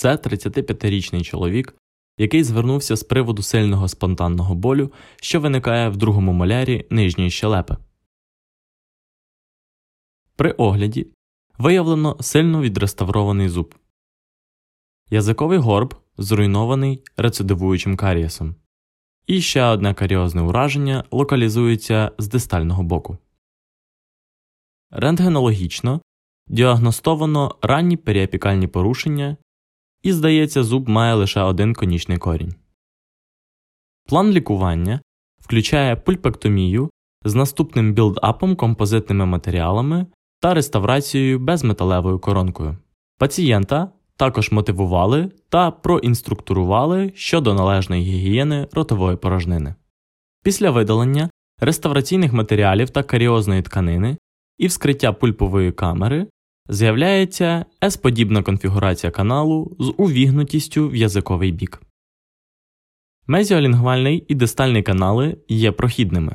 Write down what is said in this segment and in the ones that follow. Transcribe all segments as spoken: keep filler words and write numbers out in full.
Це тридцятип'ятирічний чоловік, який звернувся з приводу сильного спонтанного болю, що виникає в другому молярі нижньої щелепи. При огляді виявлено сильно відреставрований зуб. Язиковий горб зруйнований рецидивуючим карієсом. І ще одне каріозне ураження локалізується з дистального боку. Рентгенологічно діагностовано ранні періапікальні порушення і, здається, зуб має лише один конічний корінь. План лікування включає пульпектомію з наступним білдапом композитними матеріалами та реставрацією безметалевою коронкою. Пацієнта також мотивували та проінструктурували щодо належної гігієни ротової порожнини. Після видалення реставраційних матеріалів та каріозної тканини і вскриття пульпової камери з'являється С-подібна конфігурація каналу з увігнутістю в язиковий бік. Мезіолінгвальний і дистальний канали є прохідними.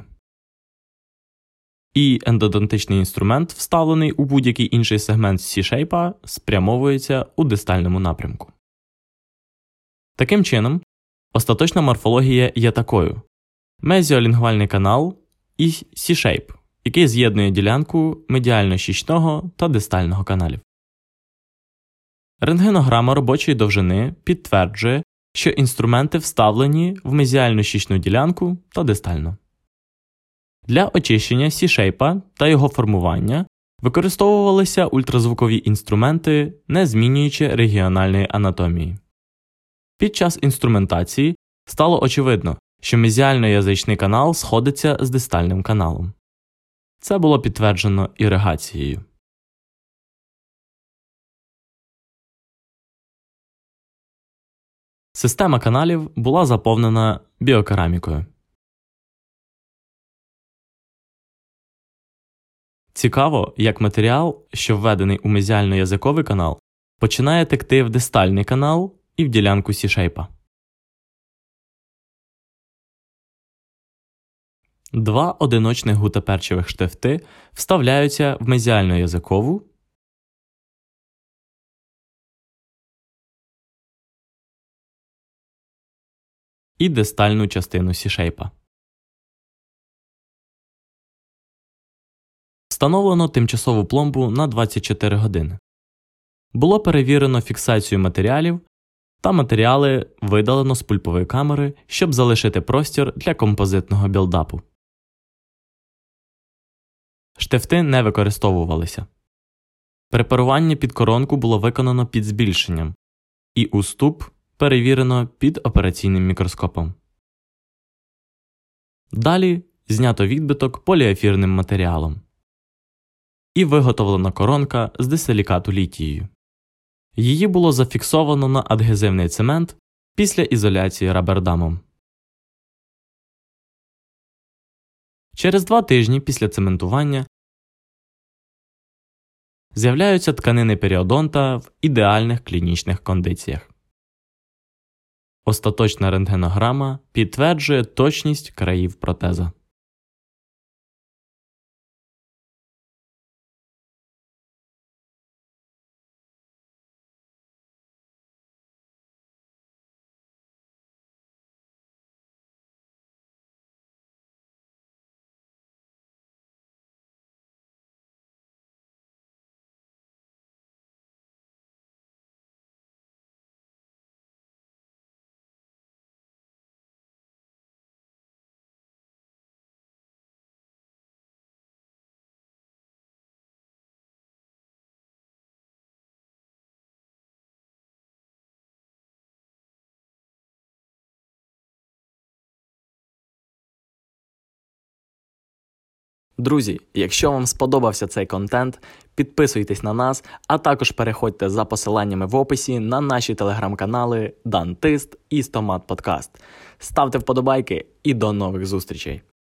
І ендодонтичний інструмент, вставлений у будь-який інший сегмент C-шейпа, спрямовується у дистальному напрямку. Таким чином, остаточна морфологія є такою: мезіолінгвальний канал і C-шейп, який з'єднує ділянку медіально-щічного та дистального каналів. Рентгенограма робочої довжини підтверджує, що інструменти вставлені в мезіально-щічну ділянку та дистально. Для очищення C-шейпа та його формування використовувалися ультразвукові інструменти, не змінюючи регіональної анатомії. Під час інструментації стало очевидно, що мезіально-язичний канал сходиться з дистальним каналом. Це було підтверджено іригацією. Система каналів була заповнена біокерамікою. Цікаво, як матеріал, що введений у мезіально-язиковий канал, починає текти в дистальний канал і в ділянку C-шейпа. Два одиночних гутаперчевих штифти вставляються в мезіально-язикову і дистальну частину C-шейпа. Встановлено тимчасову пломбу на двадцять чотири години. Було перевірено фіксацію матеріалів, та матеріали видалено з пульпової камери, щоб залишити простір для композитного білдапу. Штифти не використовувалися. Препарування під коронку було виконано під збільшенням, і уступ перевірено під операційним мікроскопом. Далі знято відбиток поліефірним матеріалом. І виготовлена коронка з дисилікату літією. Її було зафіксовано на адгезивний цемент після ізоляції рабердамом. Через два тижні після цементування з'являються тканини періодонта в ідеальних клінічних кондиціях. Остаточна рентгенограма підтверджує точність країв протеза. Друзі, якщо вам сподобався цей контент, підписуйтесь на нас, а також переходьте за посиланнями в описі на наші телеграм-канали Дантист і Стомат Подкаст. Ставте вподобайки і до нових зустрічей!